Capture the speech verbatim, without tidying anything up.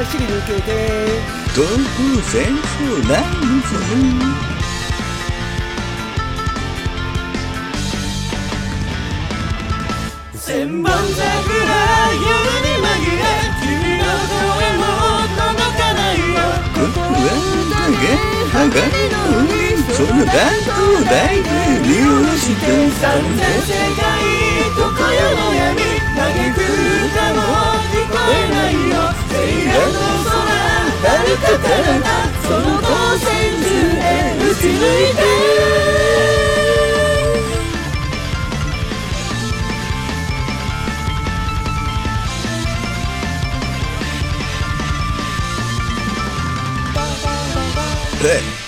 走り抜けて東方戦争なんぞ千本桜夜に紛れ君の声も届かないよここはだが鋼の海その学校大で見下ろして三千世界とこよの闇嘆く歌も聞こえないよ聖夜の空遥か彼方その光線中へ打ち抜いて Hey!